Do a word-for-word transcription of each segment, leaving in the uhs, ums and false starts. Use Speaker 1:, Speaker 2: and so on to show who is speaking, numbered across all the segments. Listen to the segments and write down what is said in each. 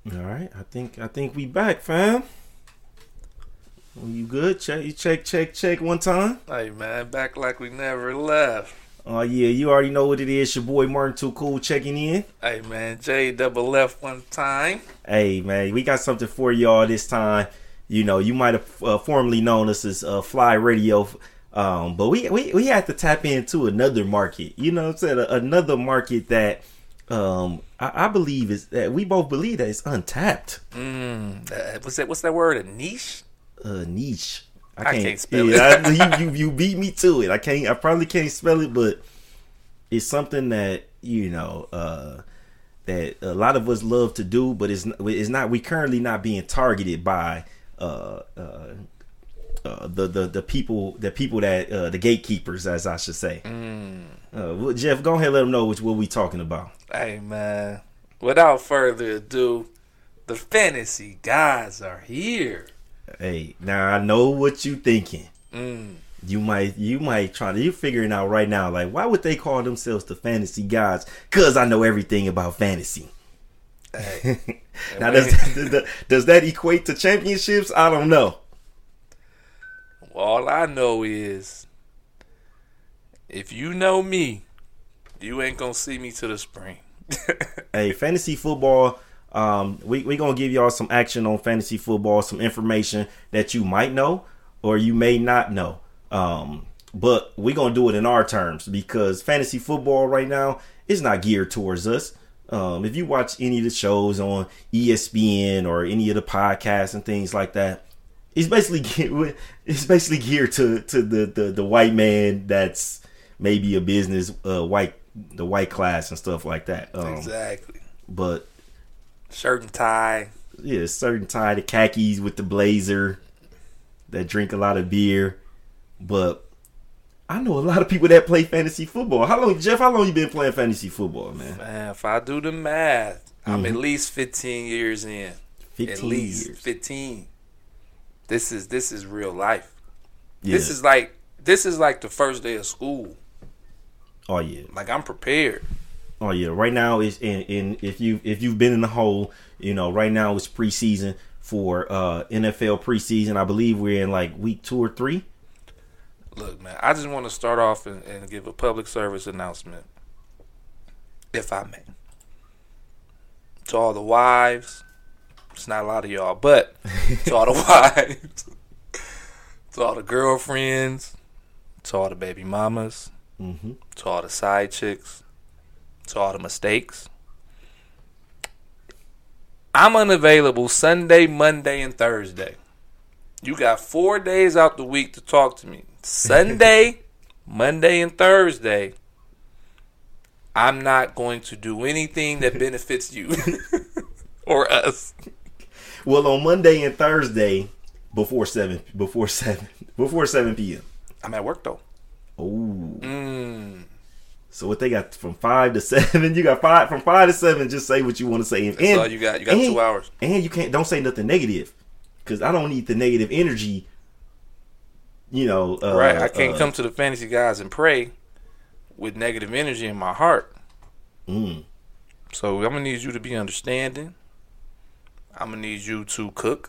Speaker 1: All right, I think I think we back, fam. You good? Check, you check, check, check one time.
Speaker 2: Hey man, back like we never left.
Speaker 1: Oh yeah, you already know what it is. Your boy Martin Too Cool checking in.
Speaker 2: Hey man, J double left one time.
Speaker 1: Hey man, we got something for y'all this time. You know, you might have uh, formerly known us as uh, Fly Radio, um, but we, we we had to tap into another market. You know what I'm saying? Another market that um, I, I believe is that we both believe that it's untapped.
Speaker 2: Mm, uh, what's that? What's that word? A niche?
Speaker 1: Uh, niche.
Speaker 2: I can't, I can't spell
Speaker 1: yeah,
Speaker 2: it.
Speaker 1: I, you, you you beat me to it. I can't. I probably can't spell it, but it's something that you know uh, that a lot of us love to do, but it's it's not. We currently not being targeted by uh, uh, uh, the the the people the people that uh, the gatekeepers, as I should say.
Speaker 2: Mm.
Speaker 1: Uh, well, Jeff, go ahead, and let them know which what we talking about.
Speaker 2: Hey man, without further ado, the fantasy guys are here.
Speaker 1: Hey, now I know what you thinking.
Speaker 2: Mm.
Speaker 1: You might, you might try to, you're figuring out right now, like, why would they call themselves the fantasy gods? Cause I know everything about fantasy.
Speaker 2: Hey.
Speaker 1: Now, does, does, does that equate to championships? I don't know.
Speaker 2: All I know is, if you know me, you ain't gonna see me to the spring.
Speaker 1: Hey, fantasy football. Um, we we gonna give y'all some action on fantasy football, some information that you might know or you may not know. Um, but we gonna do it in our terms because fantasy football right now is not geared towards us. Um, if you watch any of the shows on E S P N or any of the podcasts and things like that, it's basically geared, it's basically geared to to the, the the white man that's maybe a business uh, white the white class and stuff like that. Um,
Speaker 2: exactly.
Speaker 1: But
Speaker 2: shirt and tie.
Speaker 1: Yeah, certain tie, the khakis with the blazer, that drink a lot of beer. But I know a lot of people that play fantasy football. How long, Jeff, how long you been playing fantasy football, man?
Speaker 2: Man, if I do the math, mm-hmm. I'm at least fifteen years in.
Speaker 1: fifteen
Speaker 2: At least
Speaker 1: years.
Speaker 2: fifteen. This is this is real life.
Speaker 1: Yeah.
Speaker 2: This is like this is like the first day of school.
Speaker 1: Oh yeah.
Speaker 2: Like I'm prepared.
Speaker 1: Oh yeah, right now is in, in if you if you've been in the hole, you know, right now it's preseason for uh, N F L preseason. I believe we're in like week two or three.
Speaker 2: Look, man, I just want to start off and, and give a public service announcement, if I may, to all the wives. It's not a lot of y'all, but to all the wives, to all the girlfriends, to all the baby mamas,
Speaker 1: mm-hmm.
Speaker 2: to all the side chicks. To all the mistakes. I'm unavailable Sunday, Monday, and Thursday. You got four days out the week to talk to me. Sunday, Monday, and Thursday. I'm not going to do anything that benefits you or us.
Speaker 1: Well, on Monday and Thursday, before seven, before seven, before seven p.m.
Speaker 2: I'm at work though.
Speaker 1: Oh.
Speaker 2: Mm.
Speaker 1: So what they got from five to seven? You got five from five to seven. Just say what you want to say. And,
Speaker 2: That's all you got. You got
Speaker 1: and,
Speaker 2: two hours.
Speaker 1: And you can't don't say nothing negative, because I don't need the negative energy. You know, uh,
Speaker 2: right? I can't
Speaker 1: uh,
Speaker 2: come to the fantasy guys and pray with negative energy in my heart.
Speaker 1: Mm.
Speaker 2: So I'm gonna need you to be understanding. I'm gonna need you to cook.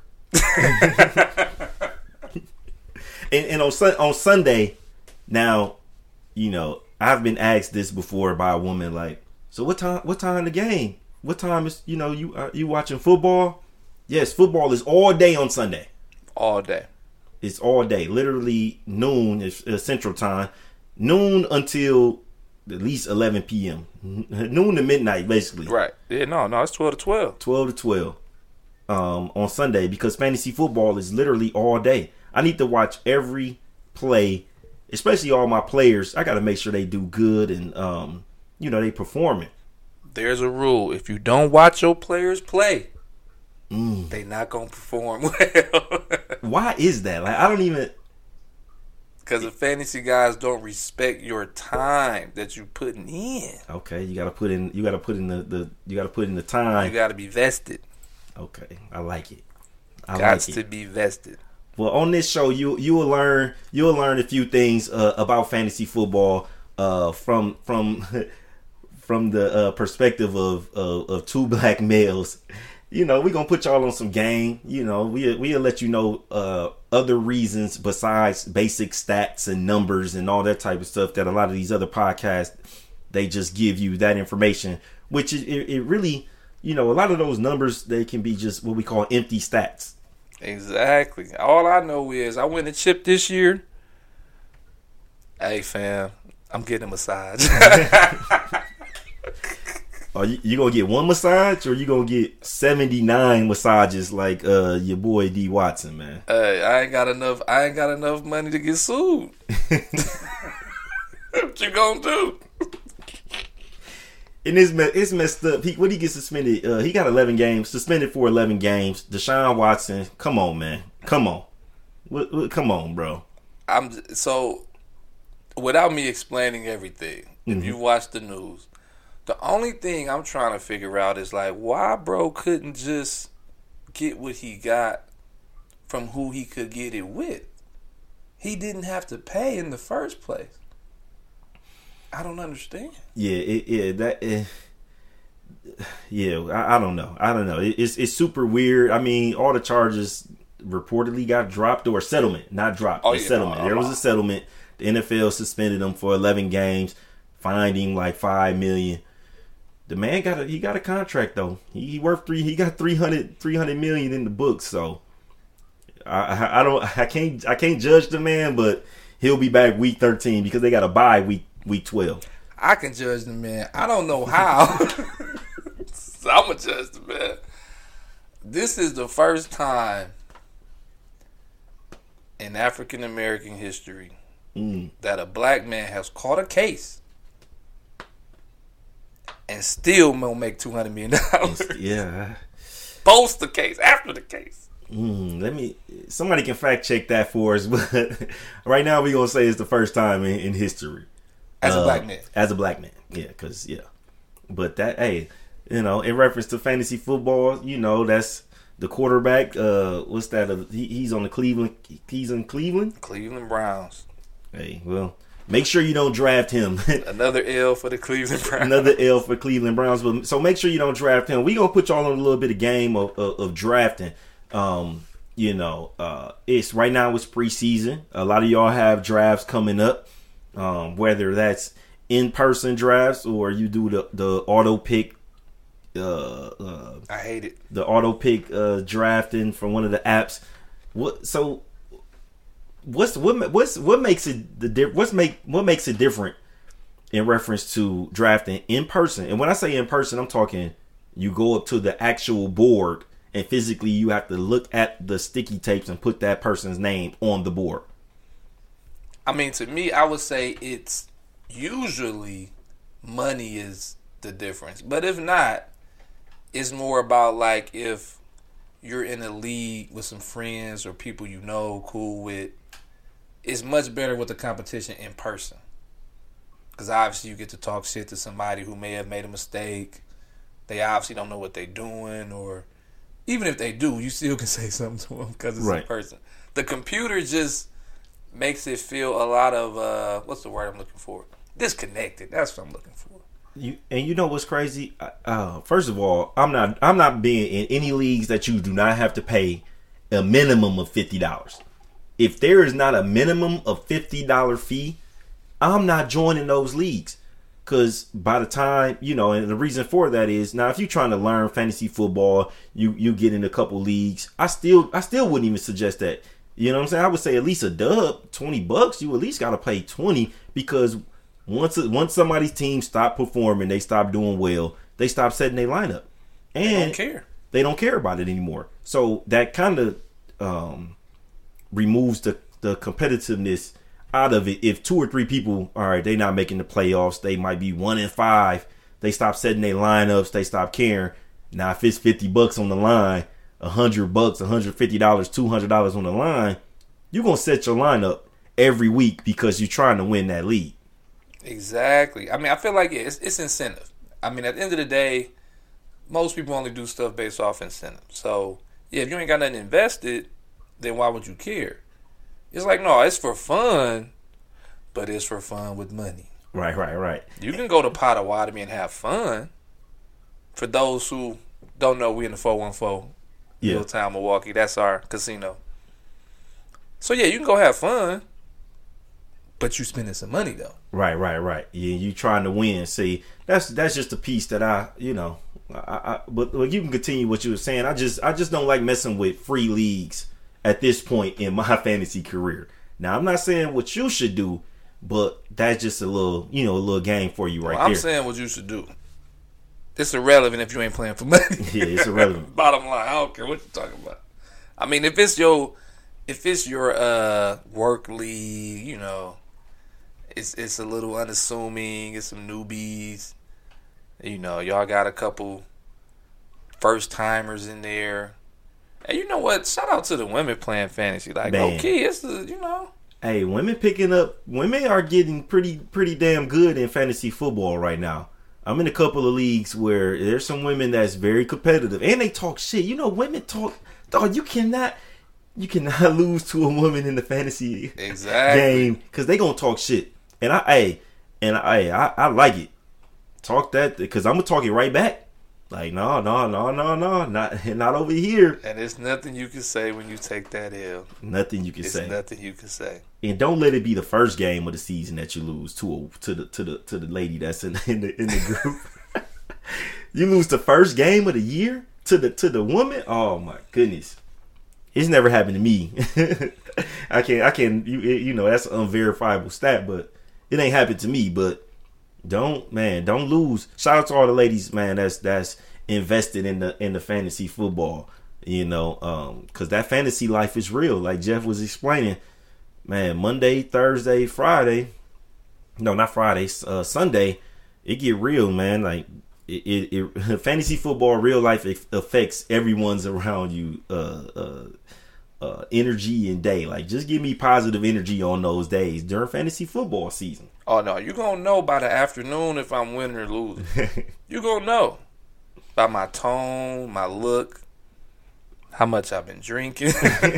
Speaker 1: and, and on on Sunday, now, you know. I've been asked this before by a woman, like, so what time? What time the game? What time is you know you uh, you watching football? Yes, football is all day on Sunday.
Speaker 2: All day.
Speaker 1: It's all day, literally noon is uh, Central Time, noon until at least eleven p.m. Noon to midnight, basically.
Speaker 2: Right. Yeah. No. No. It's twelve to twelve.
Speaker 1: Twelve to twelve, um, on Sunday, because fantasy football is literally all day. I need to watch every play. Especially all my players, I got to make sure they do good and, um, you know, they performing.
Speaker 2: There's a rule. If you don't watch your players play,
Speaker 1: mm.
Speaker 2: they not going to perform well.
Speaker 1: Why is that? Like, I don't even...
Speaker 2: Because the fantasy guys don't respect your time that you putting in.
Speaker 1: Okay, you got to put in, you got to put in the, the you got to put in the time.
Speaker 2: You got to be vested.
Speaker 1: Okay, I like it. I
Speaker 2: got
Speaker 1: like
Speaker 2: to
Speaker 1: it.
Speaker 2: be vested.
Speaker 1: Well, on this show, you you will learn you will learn a few things uh, about fantasy football uh, from from from the uh, perspective of, of of two black males you know, we gonna put y'all on some game. You know, we we'll let you know uh, other reasons besides basic stats and numbers and all that type of stuff that a lot of these other podcasts, they just give you that information, which it, it really, you know, a lot of those numbers, they can be just what we call empty stats.
Speaker 2: Exactly. All I know is I went to Chip this year. Hey, fam, I'm getting a massage.
Speaker 1: Are you, you gonna get one massage, or you gonna get seventy-nine massages like uh, your boy D Watson, man?
Speaker 2: Hey, I ain't got enough. I ain't got enough money to get sued. What you gonna do?
Speaker 1: And it's, it's messed up. He, what he get suspended? Uh, he got eleven games, suspended for eleven games. Deshaun Watson, come on, man, come on, what, what, come on, bro.
Speaker 2: I'm so without me explaining everything.
Speaker 1: Mm-hmm.
Speaker 2: If you watch the news, the only thing I'm trying to figure out is like why bro couldn't just get what he got from who he could get it with. He didn't have to pay in the first place. I don't understand.
Speaker 1: Yeah, it, yeah, that, uh, yeah. I, I don't know. I don't know. It, it's it's super weird. I mean, all the charges reportedly got dropped or settlement, not dropped.
Speaker 2: Oh,
Speaker 1: a
Speaker 2: yeah,
Speaker 1: settlement.
Speaker 2: no,
Speaker 1: there
Speaker 2: no.
Speaker 1: was a settlement. The N F L suspended him for eleven games, fined him like five million. The man got a he got a contract though. He, he worth three. He got three hundred three hundred million in the books. So I, I I don't I can't I can't judge the man, but he'll be back week thirteen because they got a bye week. Week twelve.
Speaker 2: I can judge the man. I don't know how. So I'm going to judge the man. This is the first time in African American history
Speaker 1: mm.
Speaker 2: that a black man has caught a case and still won't make two hundred million dollars.
Speaker 1: Yeah.
Speaker 2: Post the case, after the case.
Speaker 1: Mm, let me. Somebody can fact check that for us, but right now we're going to say it's the first time in, in history.
Speaker 2: As a
Speaker 1: uh,
Speaker 2: black man.
Speaker 1: As a black man. Yeah, because, yeah. But that, hey, you know, in reference to fantasy football, you know, that's the quarterback. Uh, what's that? Uh, he, he's on the Cleveland. He's in Cleveland?
Speaker 2: Cleveland Browns.
Speaker 1: Hey, well, make sure you don't draft him.
Speaker 2: Another L for the Cleveland Browns.
Speaker 1: Another L for Cleveland Browns. But, so make sure you don't draft him. We're going to put y'all on a little bit of game of, of, of drafting. Um, you know, uh, it's right now it's preseason. A lot of y'all have drafts coming up. Um, whether that's in-person drafts or you do the, the auto pick, uh, uh,
Speaker 2: I hate it.
Speaker 1: The auto pick uh, drafting from one of the apps. What? So, what's what? What's what makes it the what's make what makes it different in reference to drafting in person? And when I say in person, I'm talking you go up to the actual board and physically you have to look at the sticky tapes and put that person's name on the board.
Speaker 2: I mean, to me, I would say it's usually money is the difference. But if not, it's more about like if you're in a league with some friends or people you know, cool with, it's much better with the competition in person. Because obviously you get to talk shit to somebody who may have made a mistake. They obviously don't know what they're doing, or even if they do, you still can say something to them because it's
Speaker 1: right.
Speaker 2: in person. The computer just makes it feel a lot of uh, what's the word I'm looking for? Disconnected. That's what I'm looking for.
Speaker 1: You and you know what's crazy? Uh, first of all, I'm not I'm not being in any leagues that you do not have to pay a minimum of fifty dollars. If there is not a minimum of fifty dollar fee, I'm not joining those leagues. Because by the time, you know, and the reason for that is now if you're trying to learn fantasy football, you you get in a couple leagues. I still I still wouldn't even suggest that. You know what I'm saying? I would say at least a dub, twenty bucks. You at least got to pay twenty because once once somebody's team stop performing, they stop doing well, they stop setting their lineup, and
Speaker 2: they don't care.
Speaker 1: They don't care about it anymore. So that kind of um, removes the the competitiveness out of it. If two or three people, all right, they not making the playoffs, they might be one in five. They stop setting their lineups. They stop caring. Now if it's fifty bucks on the line. A hundred bucks, a hundred fifty dollars, two hundred dollars on the line, you're gonna set your lineup every week because you're trying to win that league.
Speaker 2: Exactly. I mean, I feel like yeah, it's, it's incentive. I mean, at the end of the day, most people only do stuff based off incentive. So yeah, if you ain't got nothing invested, then why would you care? It's like no, it's for fun, but it's for fun with money.
Speaker 1: Right, right, right.
Speaker 2: You can go to Potawatomi and have fun. For those who don't know, we in the four one four,
Speaker 1: Yeah.
Speaker 2: Milltown, Milwaukee. That's our casino. So yeah, you can go have fun, but you spending some money though.
Speaker 1: Right, right, right. Yeah, you trying to win. See, that's that's just a piece that I, you know, I, I but, but you can continue what you were saying. I just I just don't like messing with free leagues at this point in my fantasy career. Now, I'm not saying what you should do, but that's just a little, you know, a little game for you right
Speaker 2: well, I'm
Speaker 1: there.
Speaker 2: saying what you should do. It's irrelevant if you ain't playing for money.
Speaker 1: Yeah, it's irrelevant.
Speaker 2: Bottom line, I don't care what you're talking about. I mean, if it's your, if it's your uh, work league, you know, it's it's a little unassuming. It's some newbies. You know, y'all got a couple first timers in there. And you know what? Shout out to the women playing fantasy. Like,
Speaker 1: Man.
Speaker 2: okay, it's the, you know.
Speaker 1: Hey, women picking up, women are getting pretty pretty damn good in fantasy football right now. I'm in a couple of leagues where there's some women that's very competitive, and they talk shit. You know, women talk. Dog, you cannot, you cannot lose to a woman in the fantasy
Speaker 2: Exactly.
Speaker 1: game because they gonna talk shit. And I, hey, and I, I, I like it. Talk that because I'm gonna talk it right back. Like, no, no, no, no, no, not, not over here.
Speaker 2: And there's nothing you can say when you take that L.
Speaker 1: Nothing you can
Speaker 2: It's
Speaker 1: say.
Speaker 2: nothing you can say.
Speaker 1: And don't let it be the first game of the season that you lose to a, to the to the to the lady that's in, in the in the group. You lose the first game of the year to the to the woman. Oh my goodness, it's never happened to me. I can't I can't you you know that's an unverifiable stat, but it ain't happened to me. But don't man, don't lose. Shout out to all the ladies, man. That's that's invested in the in the fantasy football. You know, um, because that fantasy life is real. Like Jeff was explaining. Man, Monday, Thursday, Friday, no, not Friday, uh, Sunday, it get real, man. Like, it, it, it fantasy football, real life, it affects everyone's around you, uh, uh, uh, energy and day. Like, just give me positive energy on those days during fantasy football season.
Speaker 2: Oh, no, you're going to know by the afternoon if I'm winning or losing. You're going to know by my tone, my look, how much I've been drinking.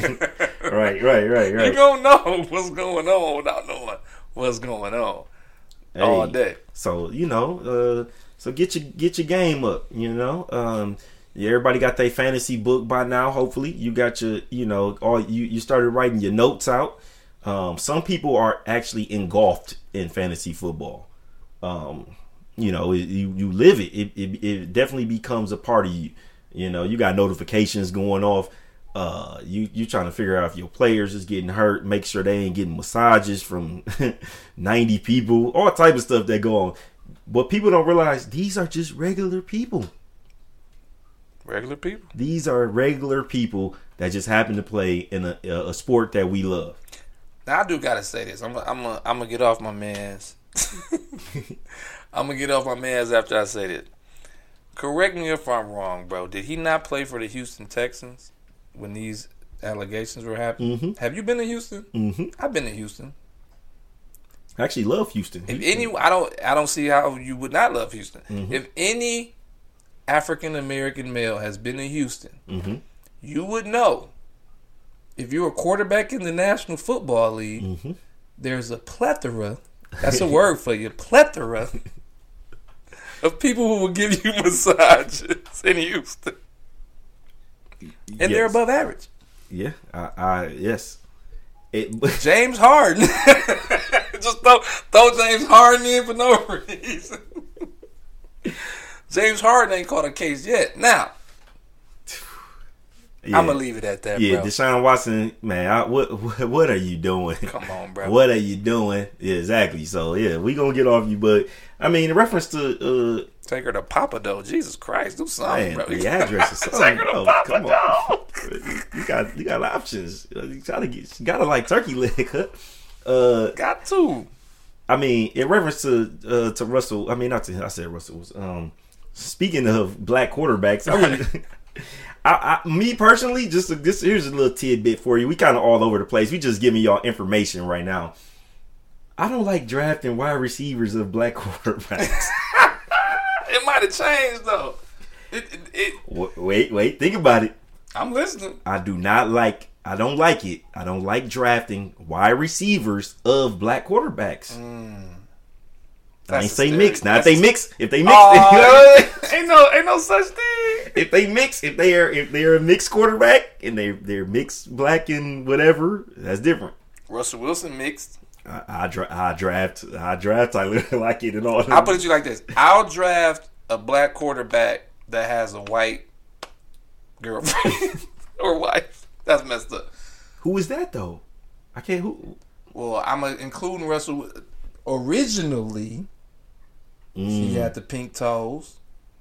Speaker 1: Right, right, right, right.
Speaker 2: You gonna know what's going on without knowing what's going on
Speaker 1: Hey,
Speaker 2: all day.
Speaker 1: So, you know, uh, so get your get your game up, you know. Um, yeah, everybody got their fantasy book by now, hopefully. You got your, you know, all you, you started writing your notes out. Um, some people are actually engulfed in fantasy football. Um, you know, it, you, you live it. It, it. It definitely becomes a part of you. You know, you got notifications going off. Uh, you you trying to figure out if your players is getting hurt, make sure they ain't getting massages from ninety people, all type of stuff that go on. But people don't realize these are just regular people.
Speaker 2: Regular people.
Speaker 1: These are regular people that just happen to play in a, a sport that we love.
Speaker 2: Now I do gotta say this. I'm I'm a, I'm gonna get off my man's. I'm gonna get off my man's after I say this. Correct me if I'm wrong, bro. Did he not play for the Houston Texans when these allegations were happening?
Speaker 1: Mm-hmm.
Speaker 2: Have you been to Houston?
Speaker 1: Mm-hmm.
Speaker 2: I've been to Houston.
Speaker 1: I actually love Houston.
Speaker 2: If
Speaker 1: Houston.
Speaker 2: any, I don't, I don't see how you would not love Houston.
Speaker 1: Mm-hmm.
Speaker 2: If any African American male has been to Houston,
Speaker 1: mm-hmm.
Speaker 2: you would know. If you're a quarterback in the National Football League,
Speaker 1: Mm-hmm.
Speaker 2: there's a plethora. That's a word for you, plethora of people who will give you massages in Houston, and
Speaker 1: yes.
Speaker 2: they're above average.
Speaker 1: Yeah, I, I yes. It,
Speaker 2: James Harden, just throw throw James Harden in for no reason. James Harden ain't caught a case yet. Now,
Speaker 1: yeah.
Speaker 2: I'm gonna leave it at that.
Speaker 1: Yeah,
Speaker 2: bro.
Speaker 1: Deshaun Watson, man, I, what, what what are you doing?
Speaker 2: Come on, bro.
Speaker 1: What are you doing? Yeah, exactly. So yeah, we gonna get off you, but I mean, in reference to uh,
Speaker 2: take her to Papa though. Jesus Christ, do something,
Speaker 1: man,
Speaker 2: bro.
Speaker 1: the address is something.
Speaker 2: Take her to
Speaker 1: Bro,
Speaker 2: Papa
Speaker 1: come on, you got you got options. You gotta get, you gotta like turkey leg. Huh? Uh,
Speaker 2: Got to.
Speaker 1: I mean, in reference to uh, to Russell, I mean, not to I said Russell was. Um, speaking of black quarterbacks, I would. I, I, me personally, just this here's a little tidbit for you. We kind of all over the place. We just giving y'all information right now. I don't like drafting wide receivers of black quarterbacks.
Speaker 2: It might have changed though. It, it, it,
Speaker 1: Wait, wait, think about it.
Speaker 2: I'm listening.
Speaker 1: I do not like. I don't like it. I don't like drafting wide receivers of black quarterbacks.
Speaker 2: Mm.
Speaker 1: I ain't
Speaker 2: That's
Speaker 1: say
Speaker 2: a
Speaker 1: mix.
Speaker 2: stereotype.
Speaker 1: Now if
Speaker 2: That's
Speaker 1: they
Speaker 2: a-
Speaker 1: mix, if they mix,
Speaker 2: Oh, ain't no, ain't no such thing.
Speaker 1: if they mix, if they are if they're a mixed quarterback and they they're mixed black and whatever, that's different.
Speaker 2: Russell Wilson mixed.
Speaker 1: I, I, dra- I draft I draft Tyler Lockett and all.
Speaker 2: I'll put it to you like this: I'll draft a black quarterback that has a white girlfriend or wife. That's messed up.
Speaker 1: Who is that though? I can't. Who?
Speaker 2: Well, I'm a, including Russell. Originally,
Speaker 1: Mm.
Speaker 2: she had the pink toes.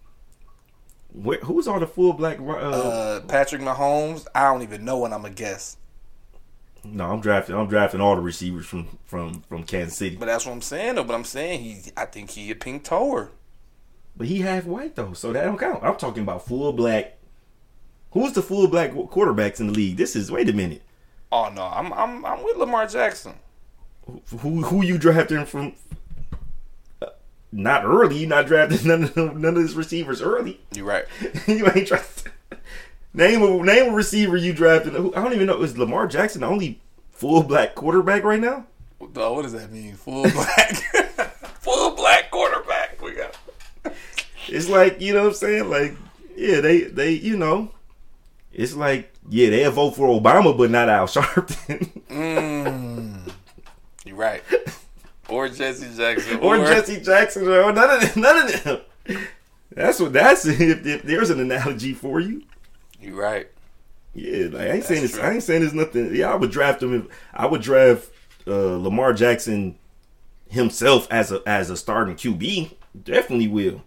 Speaker 1: Where, who's on the full black? Uh,
Speaker 2: Uh, Patrick Mahomes. I don't even know what I'm gonna guess.
Speaker 1: no, I'm drafting. I'm drafting all the receivers from from from Kansas City.
Speaker 2: But that's what I'm saying, though. But I'm saying he. I think he a pink toer.
Speaker 1: But he half white though, so that don't count. I'm talking about full black. Who's the full black quarterbacks in the league? This is wait a minute.
Speaker 2: Oh no, I'm I'm I'm with Lamar Jackson.
Speaker 1: Who who you drafting from? Uh, not early. You not drafting none of them, none of his receivers early.
Speaker 2: You're right.
Speaker 1: You ain't drafting. Name a name a receiver you drafted. Who- I don't even know. Is Lamar Jackson the only full black quarterback right now?
Speaker 2: Dog, what does that mean? Full black, full black quarterback. We got.
Speaker 1: It's like, you know what I'm saying? Like, yeah, they they you know, it's like, yeah, they'll vote for Obama, but not Al Sharpton.
Speaker 2: Mm, you're right. Or Jesse Jackson.
Speaker 1: or, or Jesse Jackson, or none of them. None of them. That's what that's if, if there's an analogy for you.
Speaker 2: You're right.
Speaker 1: Yeah, like, I ain't
Speaker 2: That's
Speaker 1: saying it's,
Speaker 2: true.
Speaker 1: I ain't saying there's nothing. Yeah, I would draft him. If, I would draft uh, Lamar Jackson himself as a as a starting Q B. Definitely will.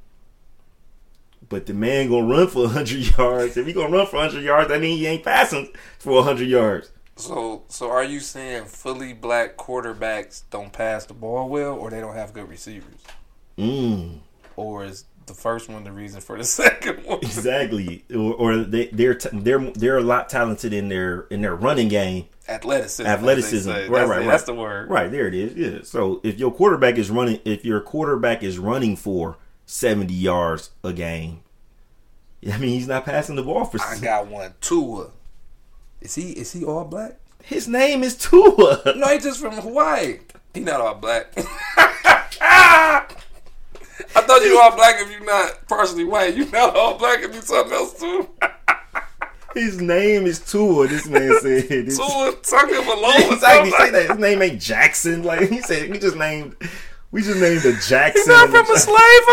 Speaker 1: But the man gonna run for a hundred yards. If he gonna run for a hundred yards, that means he ain't passing for a hundred yards.
Speaker 2: So, so are you saying fully black quarterbacks don't pass the ball well, or they don't have good receivers,
Speaker 1: Mm,
Speaker 2: or is the first one the reason for the second one?
Speaker 1: exactly. Or, or they they're t- they're they're a lot talented in their in their running game.
Speaker 2: Athleticism.
Speaker 1: Athleticism.
Speaker 2: as they say.
Speaker 1: Right,
Speaker 2: that's,
Speaker 1: right, right.
Speaker 2: That's the word.
Speaker 1: Right, there it is. Yeah. So if your quarterback is running, if your quarterback is running for seventy yards a game, I mean he's not passing the ball for.
Speaker 2: I got one. Tua. Is he is he all black?
Speaker 1: His name is Tua.
Speaker 2: No, he's just from Hawaii. He not all black. I thought you were all black if you're not partially white. You not all black if you something else too.
Speaker 1: His name is Tua. This man said. This,
Speaker 2: Tua tuck him alone.
Speaker 1: exactly. Say that his name ain't Jackson. Like he said, we just named. We just named the Jackson.
Speaker 2: He's not from a slave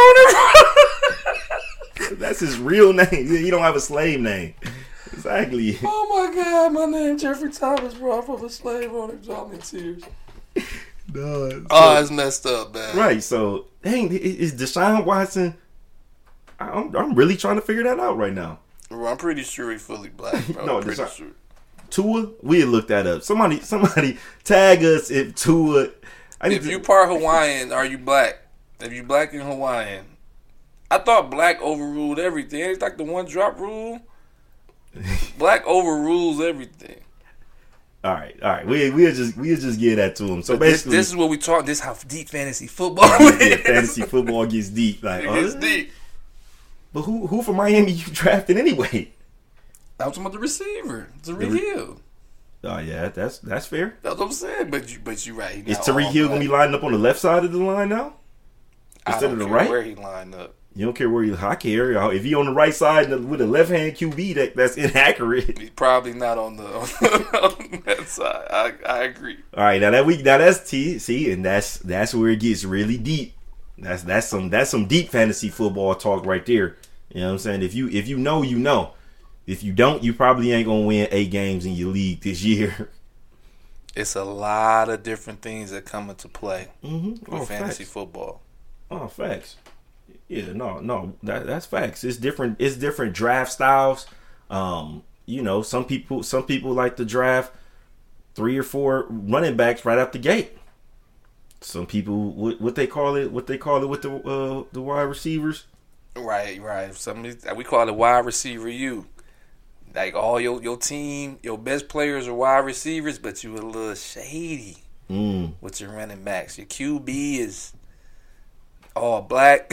Speaker 2: owner.
Speaker 1: That's his real name. Yeah, he don't have a slave name. Exactly.
Speaker 2: Oh my God, my name Jeffrey Thomas, bro. I'm from a slave owner. Drop me in tears.
Speaker 1: No, so-
Speaker 2: Oh, it's messed up, man.
Speaker 1: right. So, dang, is Deshaun Watson? I'm I'm really trying to figure that out right now.
Speaker 2: Bro, I'm pretty sure he's fully black, bro.
Speaker 1: No,
Speaker 2: I'm pretty
Speaker 1: Deshaun-
Speaker 2: sure.
Speaker 1: Tua, we look that up. Somebody, somebody tag us if Tua. I need
Speaker 2: If
Speaker 1: to-
Speaker 2: you part Hawaiian, are you black? If you black and Hawaiian, I thought black overruled everything. It's like the one drop rule. Black overrules everything.
Speaker 1: all right, all right. We we'll just we'll just give that to him. So
Speaker 2: But this,
Speaker 1: basically,
Speaker 2: this is what we talk. This is how deep fantasy football
Speaker 1: yeah,
Speaker 2: is.
Speaker 1: fantasy football gets deep. Like,
Speaker 2: It gets
Speaker 1: uh,
Speaker 2: deep.
Speaker 1: But who who from Miami you drafting anyway?
Speaker 2: I was talking about the receiver, Tariq
Speaker 1: re-
Speaker 2: Hill.
Speaker 1: Oh yeah, that's that's fair.
Speaker 2: That's what I'm saying. But you, but you right. He
Speaker 1: Is
Speaker 2: not
Speaker 1: Tariq
Speaker 2: all
Speaker 1: Hill
Speaker 2: black.
Speaker 1: gonna be lining up on the left side of the line now
Speaker 2: I
Speaker 1: instead
Speaker 2: don't
Speaker 1: of the
Speaker 2: care
Speaker 1: right?
Speaker 2: where he lined up.
Speaker 1: You don't care where you. I care if he on the right side with a left hand Q B. That that's inaccurate.
Speaker 2: He's probably not on the on that side. I I agree.
Speaker 1: All right, now that we now that's T. See, and that's that's where it gets really deep. That's that's some that's some deep fantasy football talk right there. You know what I'm saying? If you if you know, you know. If you don't, you probably ain't gonna win eight games in your league this year.
Speaker 2: It's a lot of different things that come into play
Speaker 1: Mm-hmm.
Speaker 2: with
Speaker 1: Oh,
Speaker 2: fantasy
Speaker 1: facts.
Speaker 2: football.
Speaker 1: Oh, facts. Yeah, no, no, that that's facts. It's different. It's different draft styles. Um, you know, some people some people like to draft three or four running backs right out the gate. Some people, what, what they call it, what they call it with the uh, the wide receivers.
Speaker 2: Right, right. Somebody we call it wide receiver U. Like all your your team, your best players are wide receivers, but you a little shady
Speaker 1: Mm.
Speaker 2: with your running backs. Your Q B is all black.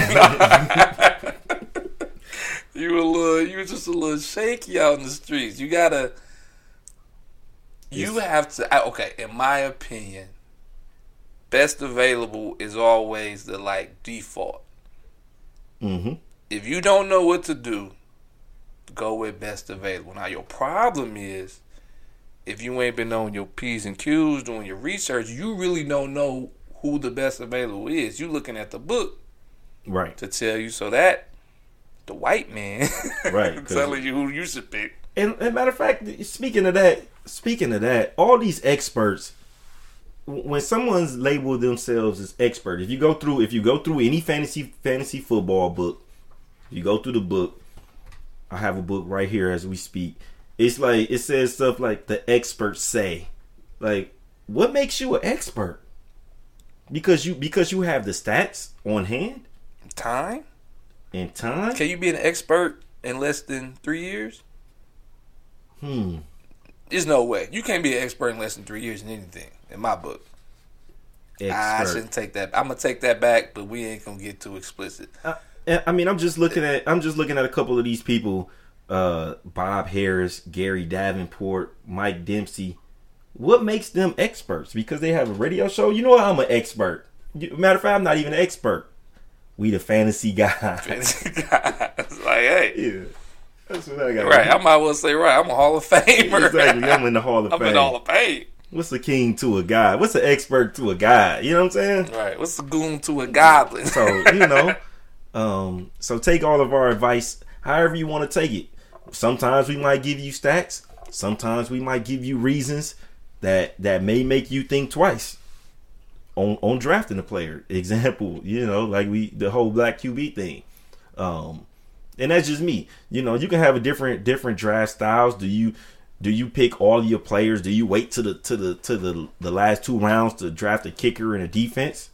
Speaker 2: you a little, you just a little shaky out in the streets. You gotta, you have to. I- Okay, in my opinion, best available is always the like default.
Speaker 1: Mm-hmm.
Speaker 2: If you don't know what to do, go with best available. Now your problem is if you ain't been on your P's and Q's doing your research, you really don't know who the best available is. You looking at the book,
Speaker 1: right,
Speaker 2: to tell you. So that the white man,
Speaker 1: right,
Speaker 2: telling you who you should pick.
Speaker 1: And, and matter of fact, speaking of that, speaking of that, all these experts, when someone's labeled themselves as expert, if you go through, if you go through any fantasy fantasy football book, you go through the book. I have a book right here as we speak. It's like it says stuff like the experts say. Like, what makes you an expert? Because you because you have the stats on hand,
Speaker 2: time,
Speaker 1: and time.
Speaker 2: Can you be an expert in less than three years?
Speaker 1: Hmm.
Speaker 2: There's no way you can't be an expert in less than three years in anything. In my book, expert. I shouldn't take that. I'm gonna take that back, but we ain't gonna get too explicit.
Speaker 1: Uh, I mean, I'm just looking at I'm just looking at a couple of these people: uh, Bob Harris, Gary Davenport, Mike Dempsey. What makes them experts? Because they have a radio show. You know, I'm an expert. Matter of fact, I'm not even an expert. We the fantasy guys.
Speaker 2: Fantasy guys. Like, hey,
Speaker 1: yeah, that's what I got.
Speaker 2: Right, I might well say right. I'm a Hall of Famer.
Speaker 1: Exactly, I'm in the Hall of
Speaker 2: I'm
Speaker 1: Fame.
Speaker 2: I'm in the Hall of Fame.
Speaker 1: What's a king to a god? What's an expert to a god? You know what I'm saying?
Speaker 2: Right. What's a goon to a goblin?
Speaker 1: So, you know, um, so take all of our advice however you want to take it. Sometimes we might give you stats. Sometimes we might give you reasons that that may make you think twice on on drafting a player. Example, you know, like we the whole black Q B thing. Um, and that's just me. You know, you can have a different different draft styles. Do you Do you pick all of your players? Do you wait to the to the to the the last two rounds to draft a kicker and a defense?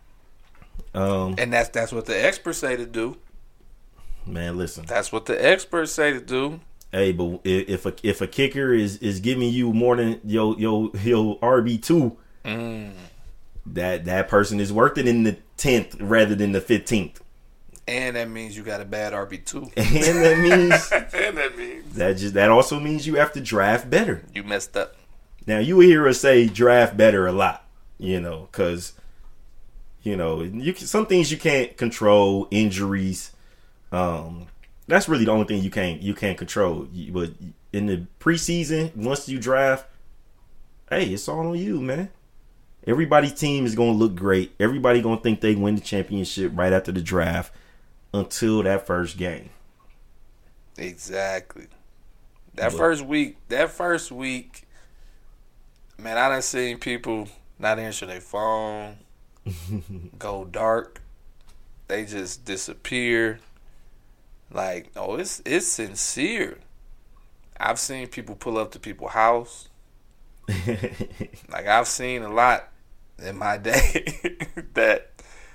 Speaker 1: Um,
Speaker 2: and that's that's what the experts say to do.
Speaker 1: Man, listen.
Speaker 2: That's what the experts say to do.
Speaker 1: Hey, but if a if a kicker is, is giving you more than your your your R B two,
Speaker 2: mm.
Speaker 1: that that person is worth it in the tenth rather than the fifteenth.
Speaker 2: And that means you got a bad R B two.
Speaker 1: And that means
Speaker 2: and that means
Speaker 1: that just that also means you have to draft better.
Speaker 2: You messed up.
Speaker 1: Now you will hear us say draft better a lot, you know, because you know you can, some things you can't control, injuries. Um, that's really the only thing you can't you can't control. But in the preseason, once you draft, hey, it's all on you, man. Everybody's team is gonna look great. Everybody gonna think they win the championship right after the draft. Until that first game.
Speaker 2: Exactly. That
Speaker 1: but,
Speaker 2: first week, that first week, man, I done seen people not answer their phone, go dark. They just disappear. Like, oh, it's it's sincere. I've seen people pull up to people's house. Like, I've seen a lot in my day that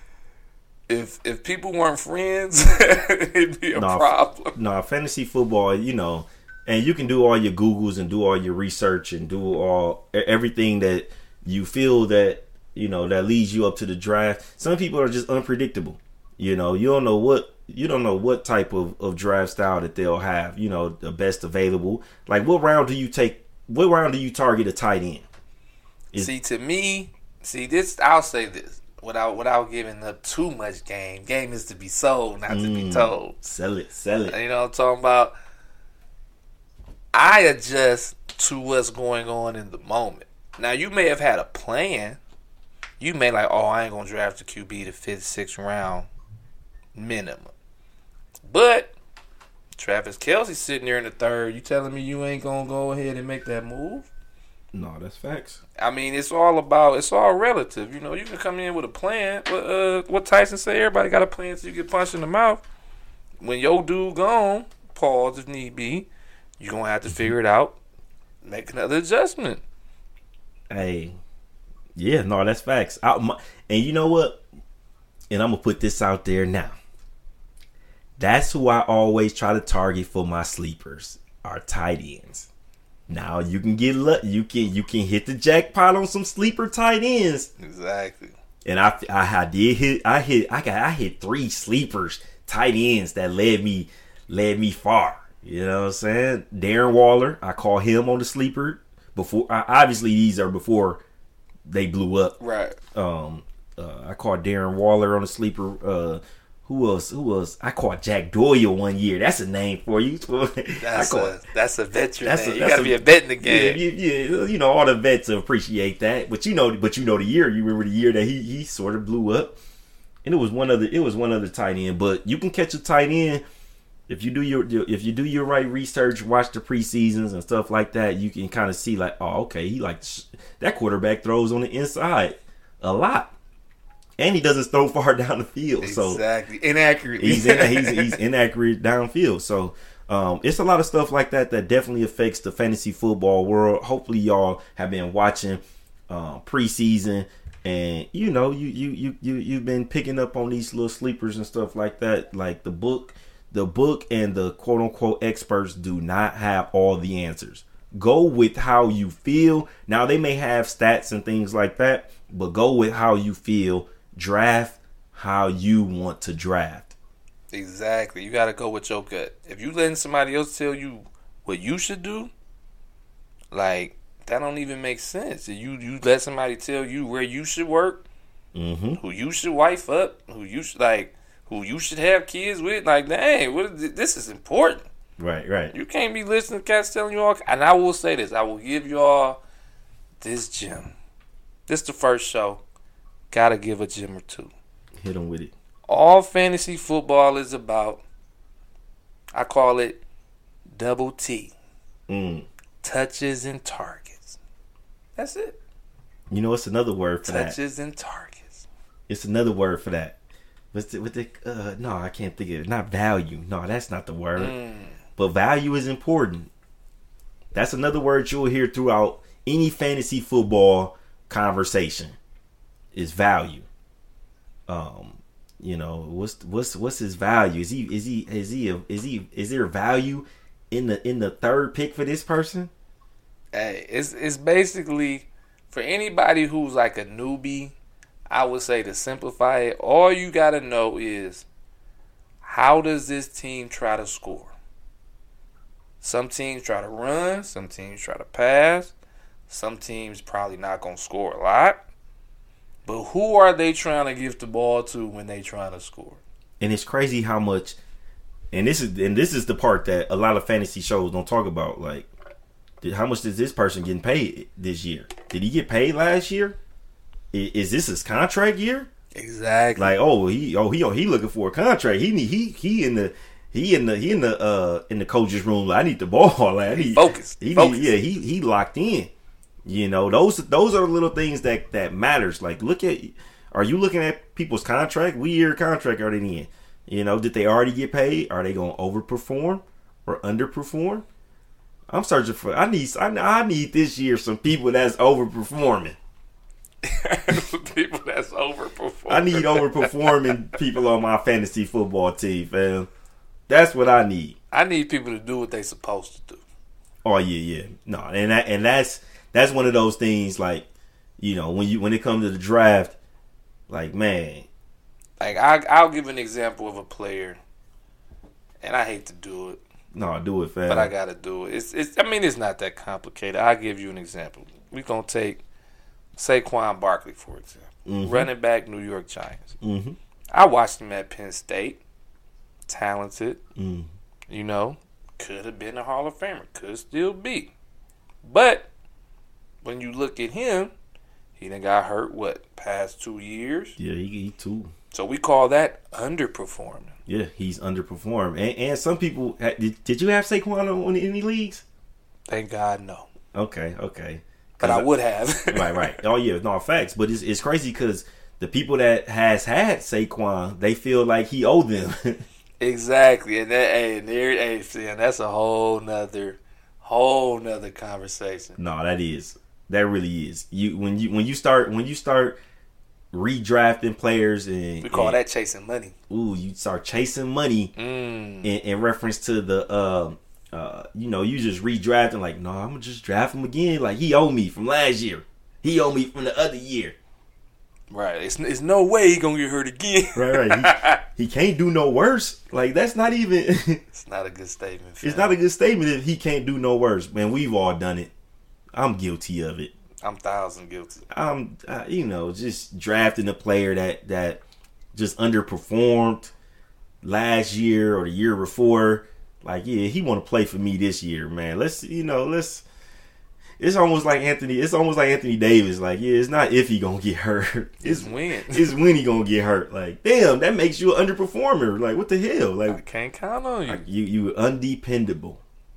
Speaker 2: If if people weren't friends, it'd be a nah, problem.
Speaker 1: No, nah, fantasy football, you know, and you can do all your Googles and do all your research and do all everything that you feel that, you know, that leads you up to the draft. Some people are just unpredictable. You know, you don't know what you don't know what type of, of draft style that they'll have, you know, the best available. Like, what round do you take? What round do you target a tight end?
Speaker 2: Is, see, to me, see, this, I'll say this. Without without giving up too much game. Game is to be sold, not mm, to be told.
Speaker 1: Sell it, sell it.
Speaker 2: You know what I'm talking about? I adjust to what's going on in the moment. Now, you may have had a plan. You may like, oh, I ain't going to draft a Q B the fifth, sixth round minimum. But Travis Kelce sitting there in the third. You telling me you ain't going to go ahead and make that move?
Speaker 1: No, that's facts.
Speaker 2: I mean, it's all about, it's all relative. You know, you can come in with a plan. But, uh, what Tyson say, everybody got a plan until you get punched in the mouth. When your dude gone, pause if need be, you're going to have to figure it out, make another adjustment.
Speaker 1: Hey, yeah, no, that's facts. I, my, and you know what? And I'm going to put this out there now. That's who I always try to target for my sleepers, our tight ends. Now you can get lucky. You can you can hit the jackpot on some sleeper tight ends.
Speaker 2: Exactly.
Speaker 1: And I, I, I did hit. I hit. I got. I hit three sleepers tight ends that led me led me far. You know what I'm saying? Darren Waller. I call him on the sleeper before. Obviously, these are before they blew up.
Speaker 2: Right.
Speaker 1: Um. Uh, I called Darren Waller on the sleeper. Uh. Who else? Who else? I caught Jack Doyle one year. That's a name for you.
Speaker 2: That's,
Speaker 1: caught,
Speaker 2: a, that's a veteran
Speaker 1: that's
Speaker 2: name.
Speaker 1: A,
Speaker 2: you got to be a vet in the game.
Speaker 1: Yeah, yeah, you know, all the vets appreciate that. But you know, but you know the year. You remember the year that he he sort of blew up. And it was one other. It was one other tight end. But you can catch a tight end if you do your if you do your right research, watch the preseasons and stuff like that. You can kind of see like, oh, okay, he like that quarterback throws on the inside a lot. And he doesn't throw far down the field. So
Speaker 2: exactly. Inaccurate.
Speaker 1: he's, in, he's he's inaccurate downfield. So um, it's a lot of stuff like that that definitely affects the fantasy football world. Hopefully y'all have been watching uh, preseason, and you know you you you you you've been picking up on these little sleepers and stuff like that. Like the book, the book and the quote unquote experts do not have all the answers. Go with how you feel. Now they may have stats and things like that, but go with how you feel. Draft how you want to draft.
Speaker 2: Exactly. You got to go with your gut. If you letting somebody else tell you what you should do, like, that don't even make sense. If you you let somebody tell you where you should work,
Speaker 1: mm-hmm.
Speaker 2: who you should wife up, who you should like, who you should have kids with, like, dang, what is this is important.
Speaker 1: Right, right.
Speaker 2: You can't be listening to cats telling you all. And I will say this: I will give y'all this gem. This the first show. Gotta give a gem or two.
Speaker 1: Hit them with it.
Speaker 2: All fantasy football is about, I call it double T.
Speaker 1: Mm.
Speaker 2: Touches and targets. That's it.
Speaker 1: You know, it's another word for
Speaker 2: Touches
Speaker 1: that.
Speaker 2: Touches and targets.
Speaker 1: It's another word for that. What's the, with the uh, no, I can't think of it. Not value. No, that's not the word.
Speaker 2: Mm.
Speaker 1: But value is important. That's another word you'll hear throughout any fantasy football conversation. Is value. Um, you know, what's what's what's his value? Is he is he is he a, is he is there value in the in the third pick for this person?
Speaker 2: Hey, it's it's basically for anybody who's like a newbie. I would say to simplify it, all you gotta know is how does this team try to score? Some teams try to run, some teams try to pass, some teams probably not gonna score a lot. But who are they trying to give the ball to when they trying to score?
Speaker 1: And it's crazy how much, and this is and this is the part that a lot of fantasy shows don't talk about. Like, did, how much is this person getting paid this year? Did he get paid last year? Is, is this his contract year?
Speaker 2: Exactly.
Speaker 1: Like, oh he oh he oh, he looking for a contract. He he he in the he in the he in the uh in the coach's room. Like, I need the ball. Like, I need
Speaker 2: focus.
Speaker 1: He
Speaker 2: focus.
Speaker 1: Need, yeah, he he locked in. You know, those those are the little things that, that matters. Like, look at, are you looking at people's contract? What year contract are they in? You know, did they already get paid? Are they going to overperform or underperform? I'm searching for, I need I, I need this year some people that's overperforming.
Speaker 2: People that's overperforming.
Speaker 1: I need overperforming people on my fantasy football team, fam. That's what I need.
Speaker 2: I need people to do what they supposed to do.
Speaker 1: Oh yeah, yeah. No, and that, and that's that's one of those things. Like, you know, when you when it comes to the draft, like, man,
Speaker 2: like I I'll give an example of a player, and I hate to do it.
Speaker 1: No, do it, fam.
Speaker 2: But I gotta do it. It's it's. I mean, it's not that complicated. I'll give you an example. We're gonna take Saquon Barkley, for example,
Speaker 1: mm-hmm.
Speaker 2: running back, New York Giants.
Speaker 1: Mm-hmm.
Speaker 2: I watched him at Penn State. Talented,
Speaker 1: mm.
Speaker 2: you know, could have been a Hall of Famer, could still be. But when you look at him, he done got hurt. What, past two years?
Speaker 1: Yeah, he, he too.
Speaker 2: So we call that underperforming.
Speaker 1: Yeah, he's underperformed. And, and some people, did, did you have Saquon on any leagues?
Speaker 2: Thank God, no.
Speaker 1: Okay, okay.
Speaker 2: But I would have.
Speaker 1: right, right. Oh yeah, no facts. But it's it's crazy because the people that has had Saquon, they feel like he owed them.
Speaker 2: Exactly, and that, hey, and there, hey, see, and that's a whole nother, whole nother conversation.
Speaker 1: No, that is, that really is. You when you when you start when you start redrafting players and
Speaker 2: we call
Speaker 1: and,
Speaker 2: that chasing money.
Speaker 1: Ooh, you start chasing money
Speaker 2: mm.
Speaker 1: in, in reference to the, uh, uh, you know, you just redrafting like, no, I'm gonna just draft him again. Like, he owed me from last year. He owed me from the other year.
Speaker 2: Right, it's, it's no way he gonna get hurt again.
Speaker 1: right, right. He, he can't do no worse. Like, that's not even.
Speaker 2: It's not a good statement. Fam.
Speaker 1: It's not a good statement if he can't do no worse. Man, we've all done it. I'm guilty of it.
Speaker 2: I'm thousand guilty.
Speaker 1: I'm, uh, you know, just drafting a player that that just underperformed. last year or the year before. Like, yeah, he want to play for me this year, man. Let's, you know, let's. It's almost like Anthony. It's almost like Anthony Davis. Like, yeah, it's not if he gonna get hurt. It's,
Speaker 2: It's when.
Speaker 1: It's when he gonna get hurt. Like, damn, that makes you an underperformer. Like, what the hell?
Speaker 2: I
Speaker 1: Like,
Speaker 2: can't count on you.
Speaker 1: like you, you undependable.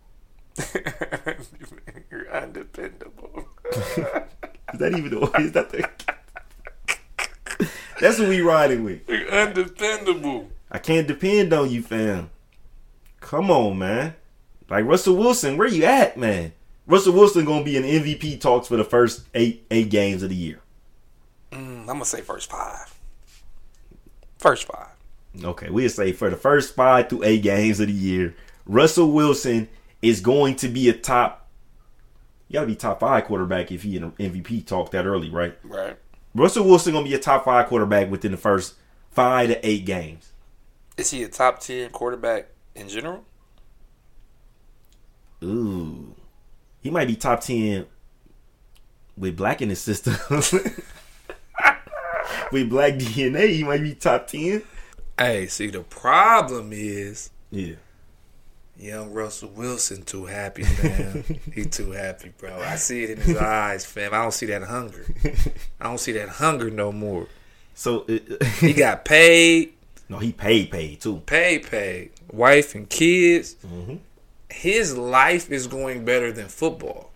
Speaker 2: You're undependable.
Speaker 1: Is that even the? Is that the? That's what we riding with.
Speaker 2: You're undependable.
Speaker 1: I can't depend on you, fam. Come on, man. Like Russell Wilson, where you at, man? Russell Wilson gonna be in M V P talks for the first eight eight games of the year.
Speaker 2: Mm, I'm gonna say first five. First five.
Speaker 1: Okay, we'll say for the first five to eight games of the year, Russell Wilson is going to be a top. You gotta be top five quarterback if he in M V P talk that early, right?
Speaker 2: Right.
Speaker 1: Russell Wilson gonna be a top five quarterback within the first five to eight games.
Speaker 2: Is he a top ten quarterback in general?
Speaker 1: Ooh, he might be top ten with black in his system. With black D N A, he might be top ten.
Speaker 2: Hey, see, the problem is
Speaker 1: Yeah.
Speaker 2: young Russell Wilson too happy, man. He too happy, bro. I see it in his eyes, fam. I don't see that hunger. I don't see that hunger no more.
Speaker 1: So uh,
Speaker 2: He got paid,
Speaker 1: no, he paid paid too.
Speaker 2: paid, paid. Wife and kids.
Speaker 1: Mm-hmm.
Speaker 2: His life is going better than football.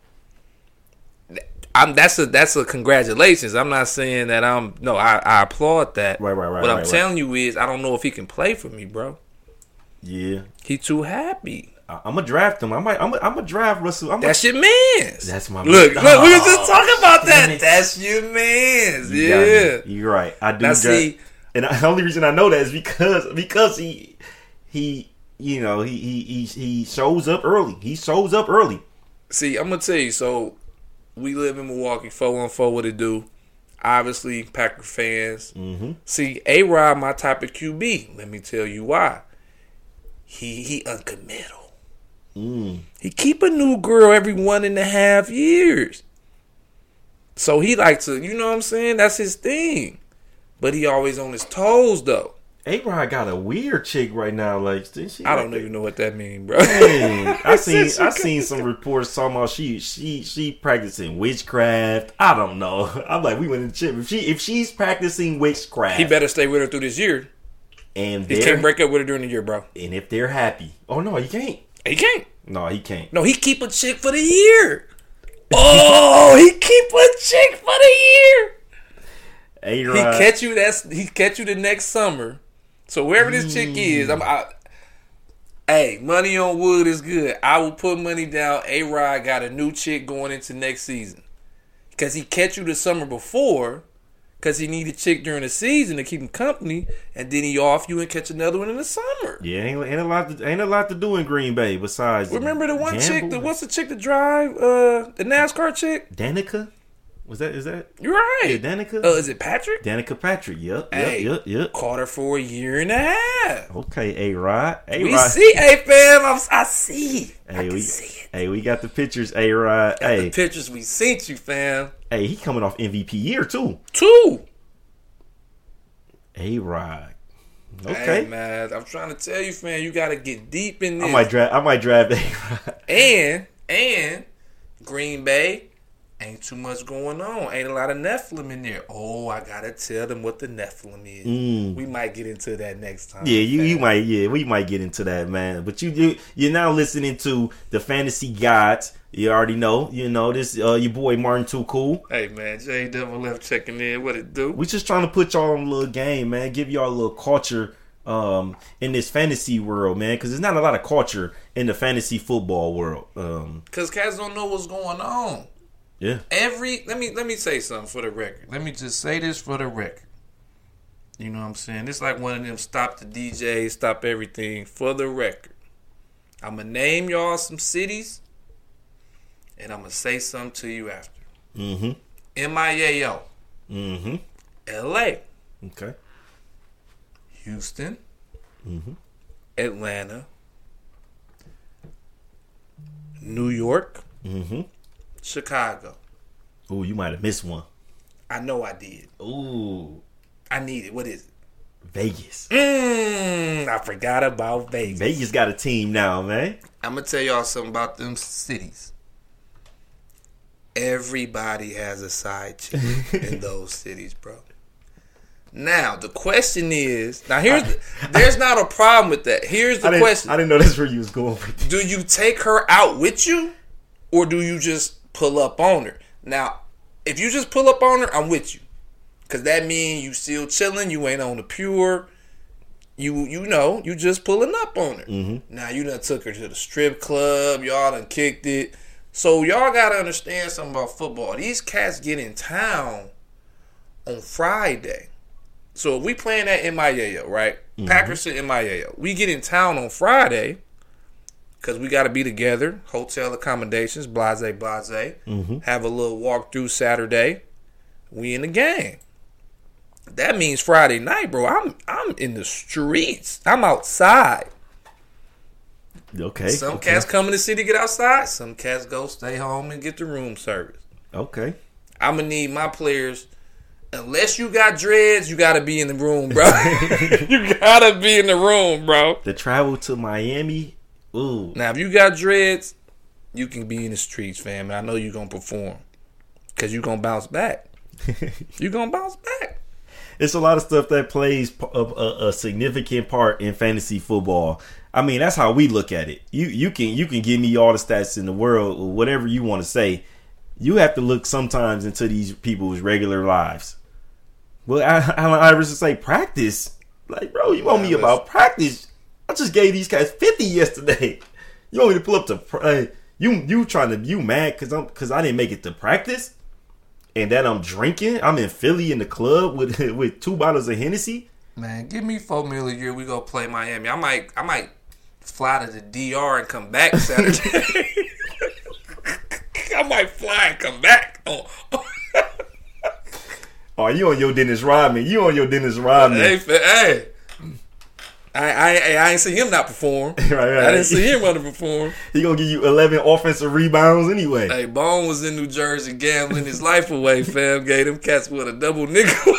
Speaker 2: I'm that's a that's a congratulations. I'm not saying that I'm no. I, I applaud that.
Speaker 1: Right, right, right.
Speaker 2: What I'm
Speaker 1: right,
Speaker 2: telling you is, I don't know if he can play for me, bro.
Speaker 1: Yeah,
Speaker 2: He too happy.
Speaker 1: I, I'm gonna draft him. I might. I'm. I'm gonna draft Russell. I'm
Speaker 2: That's your man's.
Speaker 1: That's my
Speaker 2: look.
Speaker 1: man.
Speaker 2: Look, we were just talking about
Speaker 1: damn
Speaker 2: that.
Speaker 1: it.
Speaker 2: That's your man's.
Speaker 1: You got me.
Speaker 2: Yeah.
Speaker 1: You're right. I do
Speaker 2: Now,
Speaker 1: draft.
Speaker 2: see-
Speaker 1: And the only reason I know that is because because he he you know he he he, he shows up early. He shows up early.
Speaker 2: See, I'm gonna tell you. So, we live in Milwaukee. Four one four. What it do? Obviously, Packer fans.
Speaker 1: Mm-hmm.
Speaker 2: See, A-Rod, my type of Q B. Let me tell you why. He he uncommittal.
Speaker 1: Mm.
Speaker 2: He keep a new girl every one and a half years. So he like to, you know what I'm saying? That's his thing. But he always on his toes though.
Speaker 1: A-Rod got a weird chick right now. Like she
Speaker 2: I don't even know what that means, bro.
Speaker 1: Dang, I seen I seen some reports talking about she she she practicing witchcraft. I don't know. I'm like, we went in the chip. If she if she's practicing witchcraft,
Speaker 2: He better stay with her through this year.
Speaker 1: and
Speaker 2: He
Speaker 1: they're
Speaker 2: can't break up with her during the year, bro.
Speaker 1: and if they're happy, oh no, he can't.
Speaker 2: He can't.
Speaker 1: No, he can't.
Speaker 2: No, he keep a chick for the year. Oh, he keep a chick for the year.
Speaker 1: A-Rod,
Speaker 2: He catch you. That's he catch you the next summer. So wherever this chick is, I'm. I, hey, money on wood is good. I will put money down. A-Rod got a new chick going into next season because he catch you the summer before because he need a chick during the season to keep him company, and then he off you and catch another one in the summer.
Speaker 1: Yeah, ain't, ain't a lot. To, ain't a lot to do in Green Bay besides.
Speaker 2: Remember the one
Speaker 1: gamble.
Speaker 2: chick? The, what's the chick that drive? Uh, the NASCAR chick.
Speaker 1: Danica? Was that? Is that?
Speaker 2: You're right.
Speaker 1: Yeah, Danica.
Speaker 2: Uh, is it Patrick?
Speaker 1: Danica Patrick. Yep. Yep.
Speaker 2: Hey.
Speaker 1: Yep. Yep.
Speaker 2: Caught her for a year and a half.
Speaker 1: Okay, A-Rod. A-Rod.
Speaker 2: We see, hey fam, I'm, I see. I
Speaker 1: Hey,
Speaker 2: can
Speaker 1: we,
Speaker 2: see it.
Speaker 1: hey, we got the pictures, A-Rod.
Speaker 2: Got
Speaker 1: Hey,
Speaker 2: the pictures we seen you, fam.
Speaker 1: hey, he coming off M V P year too.
Speaker 2: Two.
Speaker 1: A-Rod.
Speaker 2: Hey
Speaker 1: Okay.
Speaker 2: man, I'm trying to tell you, fam, you gotta get deep in this.
Speaker 1: I might draft. I might draft A-Rod.
Speaker 2: And and Green Bay ain't too much going on. Ain't a lot of Nephilim in there. Oh, I gotta tell them what the Nephilim is.
Speaker 1: Mm.
Speaker 2: We might get into that next time.
Speaker 1: Yeah, you, you
Speaker 2: fam.
Speaker 1: might. Yeah, we might get into that, man. But you, you you're now listening to the Fantasy Gods. You already know. You know this. Uh, your boy Martin Too Cool.
Speaker 2: Hey man, J Double Left checking in. What it do?
Speaker 1: We just trying to put y'all on a little game, man. Give y'all a little culture um, in this fantasy world, man. Because there's not a lot of culture in the fantasy football world. Um,
Speaker 2: Cause cats don't know what's going on.
Speaker 1: yeah.
Speaker 2: Every let me let me say something for the record. Let me just say this for the record. You know what I'm saying? It's like one of them stop the D J, stop everything for the record. I'ma name y'all some cities, and I'ma say something to you after.
Speaker 1: Mm-hmm.
Speaker 2: M I A O,
Speaker 1: Mm-hmm.
Speaker 2: L A,
Speaker 1: Okay.
Speaker 2: Houston,
Speaker 1: Mm-hmm.
Speaker 2: Atlanta, New York,
Speaker 1: Mm-hmm.
Speaker 2: Chicago.
Speaker 1: Ooh, you might have missed one.
Speaker 2: I know I did.
Speaker 1: Ooh.
Speaker 2: I need it. What is it?
Speaker 1: Vegas.
Speaker 2: Mm, I forgot about Vegas.
Speaker 1: Vegas got a team now, man.
Speaker 2: I'm gonna tell y'all something about them cities. Everybody has a side chick in those cities, bro. Now the question is, now here's the, there's not a problem with that. Here's the
Speaker 1: I
Speaker 2: question:
Speaker 1: I didn't know that's where you was going with.
Speaker 2: Do you take her out with you, or do you just pull up on her? Now, if you just pull up on her, I'm with you, cause that means you still chilling. You ain't on the pure. You you know you just pulling up on her.
Speaker 1: Mm-hmm.
Speaker 2: Now you done took her to the strip club. Y'all done kicked it. So y'all gotta understand something about football. These cats get in town on Friday. So if we playing at M I A O, right? Mm-hmm. Packers to M I A O. We get in town on Friday because we got to be together. Hotel accommodations, blase, blase.
Speaker 1: Mm-hmm.
Speaker 2: Have a little walkthrough Saturday. We in the game. That means Friday night, bro. I'm I'm in the streets. I'm outside.
Speaker 1: Okay.
Speaker 2: Some
Speaker 1: okay.
Speaker 2: cats come in the city, get outside. Some cats go stay home and get the room service.
Speaker 1: Okay.
Speaker 2: I'm gonna need my players. Unless you got dreads, you gotta be in the room, bro. You gotta be in the room, bro.
Speaker 1: The travel to Miami, ooh.
Speaker 2: Now, if you got dreads, you can be in the streets, fam. And I know you're gonna perform, cause you're gonna bounce back. You're gonna bounce back.
Speaker 1: It's a lot of stuff that plays a, a, a significant part in fantasy football. I mean, that's how we look at it. You you can you can give me all the stats in the world or whatever you want to say. You have to look sometimes into these people's regular lives. Well, Allen Iverson say practice. Like, bro, you want me about practice? I just gave these guys fifty yesterday. You want me to pull up to uh, you? You trying to you mad because I'm because I didn't make it to practice, and that I'm drinking. I'm in Philly in the club with with two bottles of Hennessy.
Speaker 2: Man, give me four mil a year. We go play Miami. I might I might fly to the D R and come back Saturday. I might fly and come back. Oh.
Speaker 1: Oh, you on your Dennis Rodman. You on your Dennis Rodman.
Speaker 2: Hey, hey. I, I, I ain't see him not perform.
Speaker 1: right, right.
Speaker 2: I didn't see him underperform.
Speaker 1: He gonna give you eleven offensive rebounds anyway.
Speaker 2: Hey, Bone was in New Jersey gambling his life away, fam. Gave them cats with a double nickel.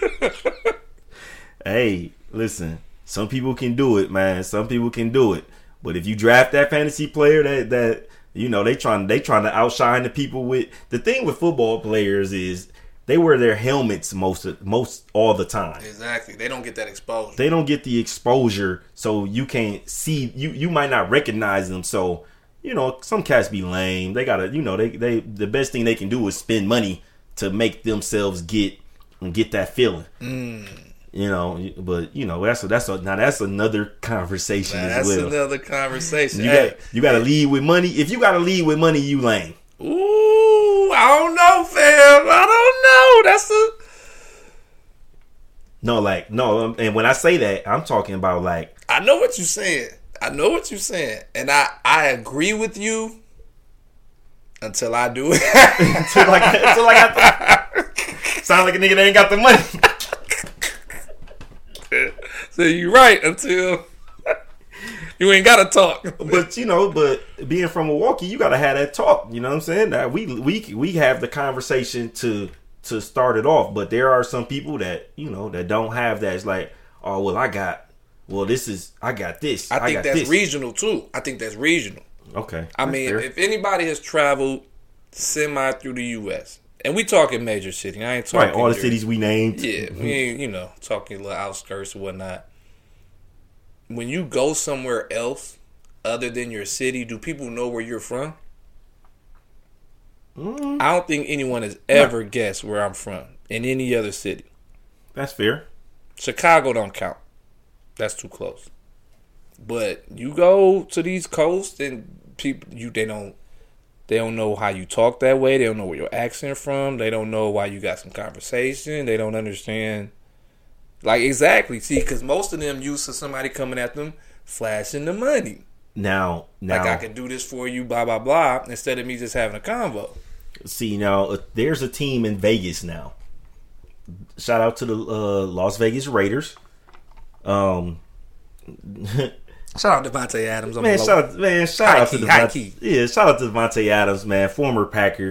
Speaker 1: Hey, listen. Some people can do it, man. Some people can do it. But if you draft that fantasy player that that you know they trying they trying to outshine the people with the thing with football players is they wear their helmets most most all the time.
Speaker 2: Exactly. They don't get that exposure.
Speaker 1: They don't get the exposure, so you can't see you. You might not recognize them. So you know some cats be lame. They gotta you know they they the best thing they can do is spend money to make themselves get get that feeling.
Speaker 2: Mm.
Speaker 1: You know, but you know that's a, that's a, now that's another conversation
Speaker 2: Man,
Speaker 1: as
Speaker 2: that's
Speaker 1: well.
Speaker 2: another conversation.
Speaker 1: You
Speaker 2: hey,
Speaker 1: got you got to lead with money. If you got to lead with money, you lame.
Speaker 2: Ooh, I don't know, fam. I don't know. That's a
Speaker 1: no, like no. um, And when I say that, I'm talking about like
Speaker 2: I know what you're saying. I know what you're saying, and I I agree with you until I do it.
Speaker 1: until like until I got the, sound like a nigga that ain't got the money.
Speaker 2: So you're right until you ain't gotta talk.
Speaker 1: But you know, but being from Milwaukee, you gotta have that talk. You know what I'm saying? That we we we have the conversation to to start it off. But there are some people that you know that don't have that. It's like, oh well, I got well, this is I got this.
Speaker 2: I
Speaker 1: I
Speaker 2: think
Speaker 1: got
Speaker 2: that's
Speaker 1: this.
Speaker 2: regional too. I think that's regional.
Speaker 1: Okay.
Speaker 2: I
Speaker 1: that's
Speaker 2: mean,
Speaker 1: fair.
Speaker 2: if anybody has traveled semi through the U S and we talking major city, I ain't talking
Speaker 1: right, all the
Speaker 2: your-
Speaker 1: cities we named.
Speaker 2: Yeah, we ain't, you know, talking little outskirts or whatnot. When you go somewhere else other than your city, do people know where you're from?
Speaker 1: Mm,
Speaker 2: I don't think anyone has ever guessed where I'm from in any other city.
Speaker 1: that's fair.
Speaker 2: Chicago don't count. That's too close. But you go to these coasts and people you they don't they don't know how you talk that way. They don't know where your accent from. They don't know why you got some conversation. They don't understand. Like, exactly. See, because most of them used to somebody coming at them flashing the money.
Speaker 1: Now, now,
Speaker 2: Like, I can do this for you, blah, blah, blah, instead of me just having a convo.
Speaker 1: see now, uh, there's a team in Vegas now. Shout out to the uh, Las Vegas Raiders. Um,
Speaker 2: Shout out to Devontae Adams. On
Speaker 1: man,
Speaker 2: the
Speaker 1: shout out, man, shout
Speaker 2: High
Speaker 1: out
Speaker 2: key,
Speaker 1: to
Speaker 2: high
Speaker 1: Devontae.
Speaker 2: key.
Speaker 1: Yeah, shout out to Devontae Adams, man, former Packer.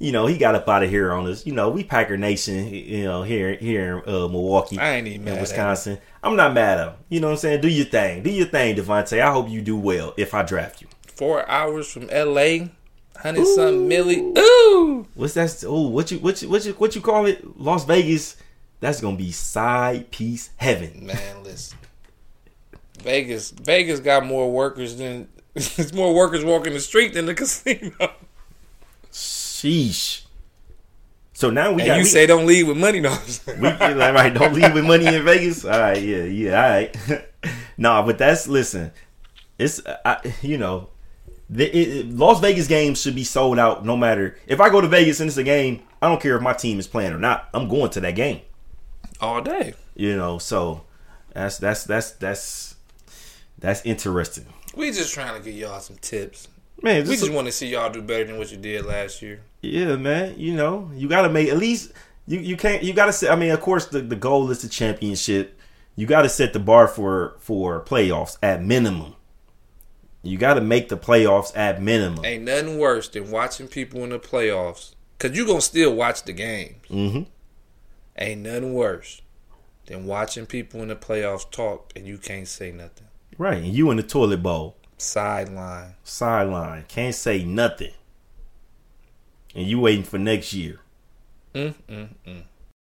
Speaker 1: you know, he got up out of here on us. You know, we Packer Nation, you know, here here in uh, Milwaukee,
Speaker 2: I ain't even mad
Speaker 1: in
Speaker 2: at
Speaker 1: Wisconsin. I'm not mad at him. You know what I'm saying? Do your thing. Do your thing, Devontae. I hope you do well if I draft you.
Speaker 2: Four hours from L A, hundred something milli. Ooh,
Speaker 1: what's that? Oh, what you what you what you what you call it? Las Vegas. That's gonna be side piece heaven.
Speaker 2: Man, listen. Vegas, Vegas got more workers than it's more workers walking the street than the casino.
Speaker 1: Sheesh. So now we
Speaker 2: and
Speaker 1: got.
Speaker 2: You
Speaker 1: we,
Speaker 2: say don't leave with money, no.
Speaker 1: we like, right? Don't leave with money in Vegas. All right, yeah, yeah, all right. Nah, but that's listen. It's I, you know, the it, Las Vegas games should be sold out no matter if I go to Vegas and it's a game. I don't care if my team is playing or not. I'm going to that game
Speaker 2: all day.
Speaker 1: You know, so that's that's that's that's that's interesting.
Speaker 2: We just trying to give y'all some tips.
Speaker 1: Man,
Speaker 2: we just a, want to see y'all do better than what you did last year.
Speaker 1: Yeah, man. You know, you got to make at least you, you can't you got to set. I mean, of course, the, the goal is the championship. You got to set the bar for for playoffs at minimum. You got to make the playoffs at minimum.
Speaker 2: Ain't nothing worse than watching people in the playoffs because you gonna still watch the games.
Speaker 1: Mm-hmm.
Speaker 2: Ain't nothing worse than watching people in the playoffs talk and you can't say nothing.
Speaker 1: Right, and you in the toilet bowl.
Speaker 2: Sideline.
Speaker 1: Sideline. Can't say nothing. And you waiting for next year.
Speaker 2: Mm, mm, mm.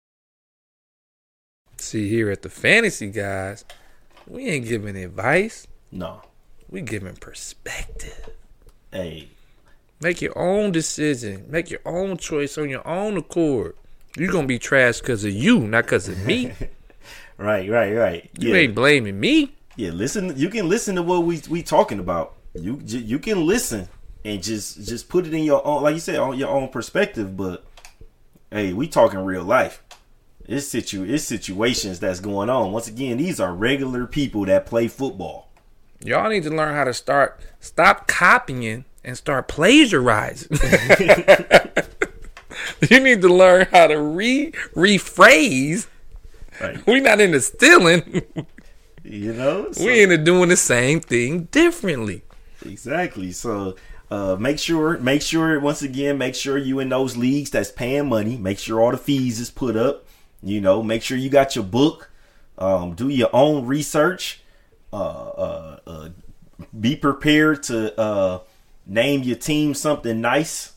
Speaker 2: See, here at the Fantasy Guys, we ain't giving advice.
Speaker 1: No.
Speaker 2: We giving perspective.
Speaker 1: Hey.
Speaker 2: Make your own decision. Make your own choice on your own accord. You're going to be trash because of you, not because of me.
Speaker 1: Right, right, right.
Speaker 2: You
Speaker 1: yeah.
Speaker 2: ain't blaming me.
Speaker 1: Yeah, listen. You can listen to what we we talking about. You you can listen and just just put it in your own, like you said, on your own perspective. But hey, we talking real life. It's situ it's situations that's going on. Once again, these are regular people that play football.
Speaker 2: Y'all need to learn how to start stop copying and start plagiarizing. You need to learn how to re rephrase. Right. We not into stealing.
Speaker 1: You know,
Speaker 2: so, we into doing the same thing differently.
Speaker 1: Exactly. So uh, make sure, make sure once again, make sure you in those leagues that's paying money. Make sure all the fees is put up. You know, make sure you got your book. Um, do your own research. Uh, uh, uh, be prepared to uh, name your team something nice.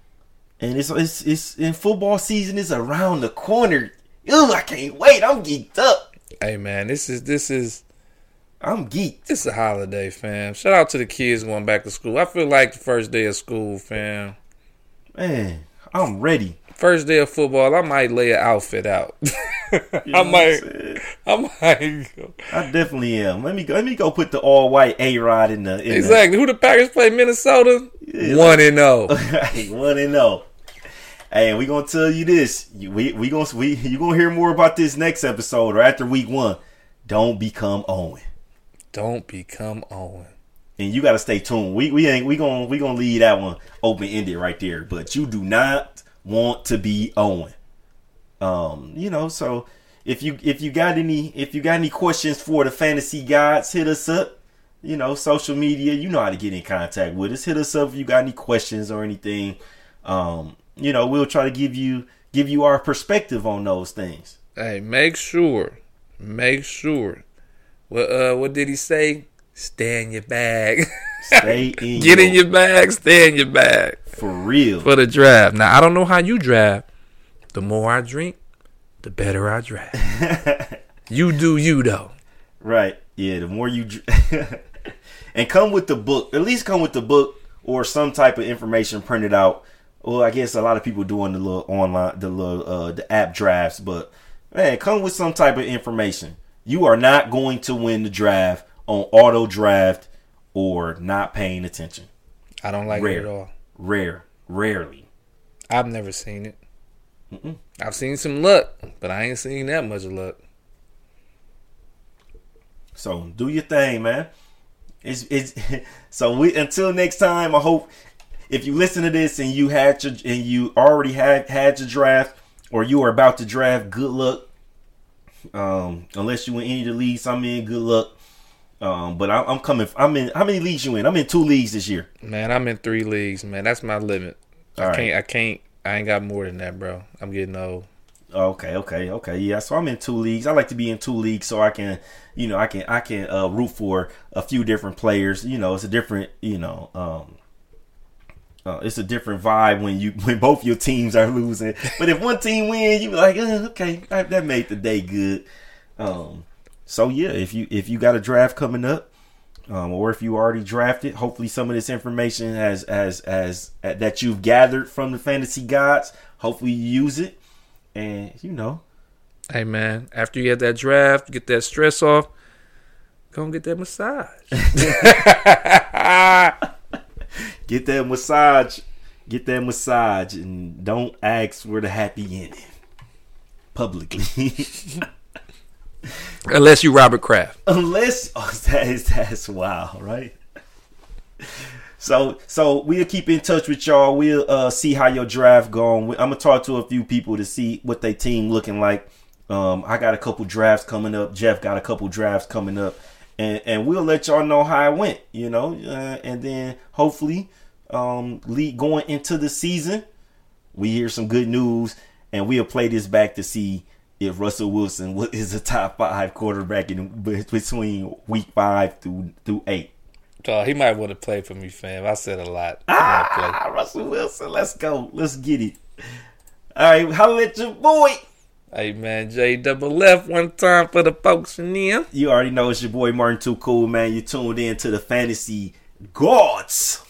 Speaker 1: And it's it's it's in football season is around the corner. Ew, I can't wait. I'm geeked up.
Speaker 2: Hey man, this is this is
Speaker 1: I'm geeked.
Speaker 2: It's a holiday, fam. Shout out to the kids going back to school. I feel like the first day of school, fam.
Speaker 1: Man, I'm ready.
Speaker 2: First day of football, I might lay an outfit out.
Speaker 1: You know
Speaker 2: I might, I might. Go.
Speaker 1: I definitely am. Let me go. Let me go put the all white A Rod in the in
Speaker 2: exactly.
Speaker 1: The,
Speaker 2: Who the Packers play? Minnesota.
Speaker 1: Yeah,
Speaker 2: one and zero.
Speaker 1: One and zero. Hey, we gonna tell you this. We we gonna we you gonna hear more about this next episode or after week one. Don't become Owen.
Speaker 2: Don't become Owen.
Speaker 1: And you gotta stay tuned. We we ain't we gonna we gonna leave that one open ended right there. But you do not want to be Owen. Um, you know, so if you if you got any if you got any questions for the fantasy guides, hit us up. You know, social media, you know how to get in contact with us. Hit us up if you got any questions or anything. Um, you know, we'll try to give you give you our perspective on those things.
Speaker 2: Hey, make sure, make sure. What uh, what did he say? Stay in your bag.
Speaker 1: Stay in.
Speaker 2: Get
Speaker 1: your,
Speaker 2: in your bag. Stay in your bag.
Speaker 1: For real.
Speaker 2: For the draft. Now I don't know how you draft. The more I drink, the better I draft. You do you though.
Speaker 1: Right. Yeah. The more you dr- and come with the book. At least come with the book or some type of information printed out. Well, I guess a lot of people doing the little online, the little uh, the app drafts, but man, come with some type of information. You are not going to win the draft on auto draft or not paying attention.
Speaker 2: I don't like
Speaker 1: Rare.
Speaker 2: it at all.
Speaker 1: Rare, rarely.
Speaker 2: I've never seen it.
Speaker 1: Mm-mm.
Speaker 2: I've seen some luck, but I ain't seen that much luck.
Speaker 1: So do your thing, man. It's it's so we until next time. I hope if you listen to this and you had your and you already had had your draft or you are about to draft, good luck. Um, unless you in any of the leagues I'm in, good luck. Um, but I, I'm coming. I'm in. How many leagues you in? I'm in two leagues this year.
Speaker 2: Man, I'm in three leagues. Man, that's my limit.
Speaker 1: All
Speaker 2: I
Speaker 1: right.
Speaker 2: can't. I can't. I ain't got more than that, bro. I'm getting old.
Speaker 1: Okay, okay, okay. Yeah, so I'm in two leagues. I like to be in two leagues so I can, you know, I can I can uh, root for a few different players. You know, it's a different, you know, um, uh, it's a different vibe when you when both your teams are losing. But if one team wins, you be like, uh, okay, that, that made the day good. Um, so yeah, if you if you got a draft coming up, um, or if you already drafted, hopefully some of this information has as as uh, that you've gathered from the fantasy gods, hopefully you use it. And, you know.
Speaker 2: Hey, man, after you get that draft, get that stress off, go and get that massage.
Speaker 1: Get that massage. Get that massage. And don't ask for the happy ending. Publicly.
Speaker 2: Unless you Robert Kraft.
Speaker 1: Unless. Oh, that is, that's wild, right? So, so we'll keep in touch with y'all. We'll uh, see how your draft going. I'm gonna talk to a few people to see what their team looking like. Um, I got a couple drafts coming up. Jeff got a couple drafts coming up, and and we'll let y'all know how it went. You know, uh, and then hopefully, um, lead going into the season, we hear some good news, and we'll play this back to see if Russell Wilson is a top five quarterback in between week five through through eight.
Speaker 2: Oh, he might want to play for me, fam. I said a lot.
Speaker 1: Ah, Russell Wilson, let's go. Let's get it. All right, holla at your boy.
Speaker 2: Hey, man, J double F one time for the folks in there.
Speaker 1: You already know it's your boy Martin Too Cool, man. You tuned in to the Fantasy Gods.